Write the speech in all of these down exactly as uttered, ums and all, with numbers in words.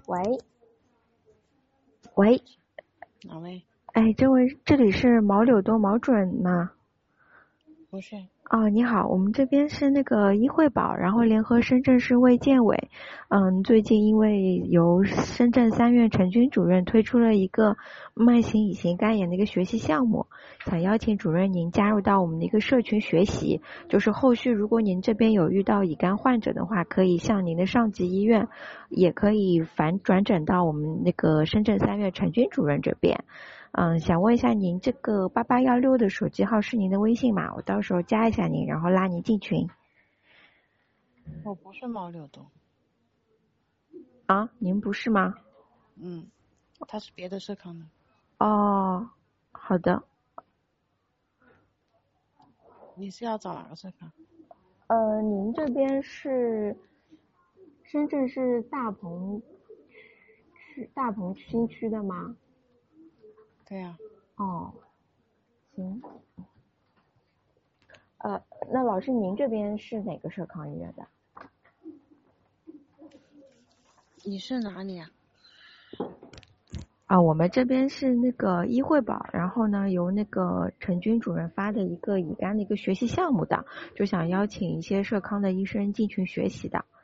喂，喂， 哪位？ 哎，这位，这里是毛柳多毛主任吗？ 不是。 哦，你好，我们这边是那个医惠保，然后联合深圳市卫健委，嗯，最近因为由深圳三院陈军主任推出了一个慢性乙型肝炎的一个学习项目，想邀请主任您加入到我们的一个社群学习，就是后续如果您这边有遇到乙肝患者的话，可以向您的上级医院，也可以反转诊到我们那个深圳三院陈军主任这边。嗯，想问一下您这个八八幺六的手机号是您的微信吗？我到时候加一下您，然后拉您进群。 我不是毛柳东。 啊，您不是吗？ 嗯，他是别的社康的。 哦，好的。 你是要找哪个社康？ 呃，您这边是深圳市大鹏区大鹏新区的吗？ 对呀、 啊。哦，行。呃，那老师您这边是哪个社康医院的？ 你是哪里啊？ 啊，我们这边是那个医惠保，然后呢由那个陈军主任发的一个乙肝的一个学习项目的，就想邀请一些社康的医生进群学习的。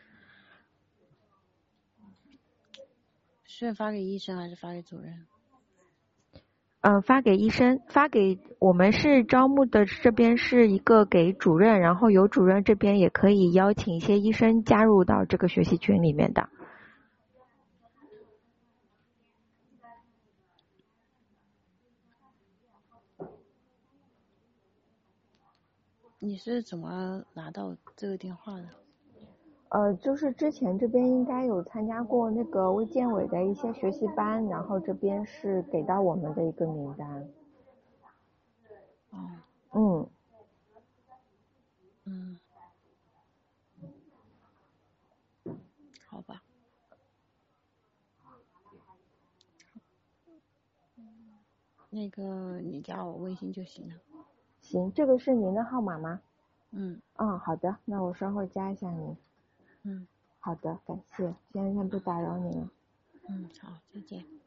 是发给医生还是发给主任？ 嗯、呃，发给医生，发给我们是招募的这边是一个给主任，然后由主任这边也可以邀请一些医生加入到这个学习群里面的。 你是怎么拿到这个电话的？ 呃，就是之前这边应该有参加过那个卫健委的一些学习班，然后这边是给到我们的一个名单。 哦。 嗯。 嗯。好吧。那个你加我微信就行了。 行，这个是您的号码吗？ 嗯。 嗯，好的，那我稍后加一下您。 嗯。 好的，感谢，今天先不打扰你了。 嗯，好，再见。